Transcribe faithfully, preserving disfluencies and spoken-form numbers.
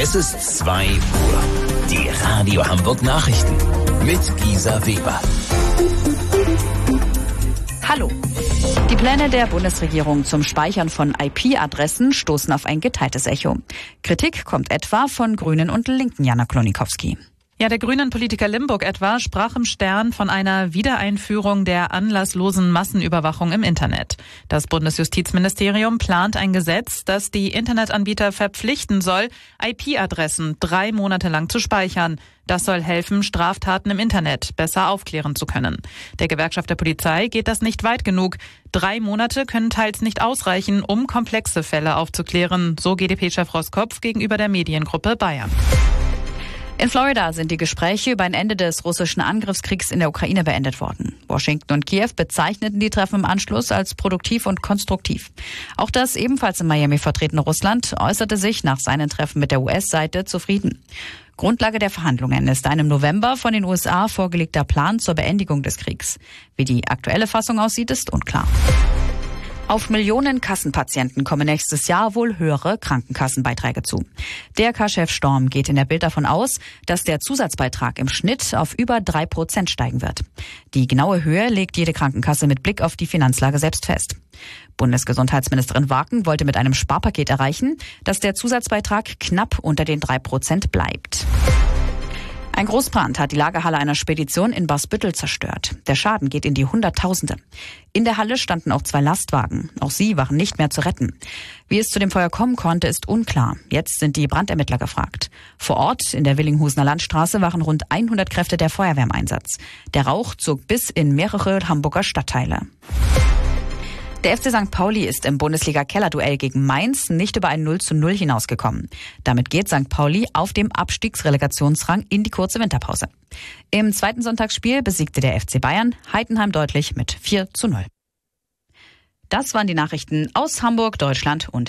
Es ist zwei Uhr. Die Radio Hamburg Nachrichten mit Gisa Weber. Hallo. Die Pläne der Bundesregierung zum Speichern von I P-Adressen stoßen auf ein geteiltes Echo. Kritik kommt etwa von Grünen und Linken, Jana Klonikowski. Ja, der Grünen-Politiker Limburg etwa sprach im Stern von einer Wiedereinführung der anlasslosen Massenüberwachung im Internet. Das Bundesjustizministerium plant ein Gesetz, das die Internetanbieter verpflichten soll, I P-Adressen drei Monate lang zu speichern. Das soll helfen, Straftaten im Internet besser aufklären zu können. Der Gewerkschaft der Polizei geht das nicht weit genug. Drei Monate können teils nicht ausreichen, um komplexe Fälle aufzuklären, so G d P-Chef Roskopf gegenüber der Mediengruppe Bayern. In Florida sind die Gespräche über ein Ende des russischen Angriffskriegs in der Ukraine beendet worden. Washington und Kiew bezeichneten die Treffen im Anschluss als produktiv und konstruktiv. Auch das ebenfalls in Miami vertretene Russland äußerte sich nach seinen Treffen mit der U S-Seite zufrieden. Grundlage der Verhandlungen ist ein im November von den U S A vorgelegter Plan zur Beendigung des Kriegs. Wie die aktuelle Fassung aussieht, ist unklar. Auf Millionen Kassenpatienten kommen nächstes Jahr wohl höhere Krankenkassenbeiträge zu. Der D R K-Chef Storm geht in der Bild davon aus, dass der Zusatzbeitrag im Schnitt auf über drei Prozent steigen wird. Die genaue Höhe legt jede Krankenkasse mit Blick auf die Finanzlage selbst fest. Bundesgesundheitsministerin Waken wollte mit einem Sparpaket erreichen, dass der Zusatzbeitrag knapp unter den drei Prozent bleibt. Ein Großbrand hat die Lagerhalle einer Spedition in Barsbüttel zerstört. Der Schaden geht in die Hunderttausende. In der Halle standen auch zwei Lastwagen. Auch sie waren nicht mehr zu retten. Wie es zu dem Feuer kommen konnte, ist unklar. Jetzt sind die Brandermittler gefragt. Vor Ort in der Willinghusener Landstraße waren rund hundert Kräfte der Feuerwehr im Einsatz. Der Rauch zog bis in mehrere Hamburger Stadtteile. Der F C Sankt Pauli ist im Bundesliga-Kellerduell gegen Mainz nicht über ein null zu null hinausgekommen. Damit geht Sankt Pauli auf dem Abstiegsrelegationsrang in die kurze Winterpause. Im zweiten Sonntagsspiel besiegte der F C Bayern Heidenheim deutlich mit vier zu null. Das waren die Nachrichten aus Hamburg, Deutschland und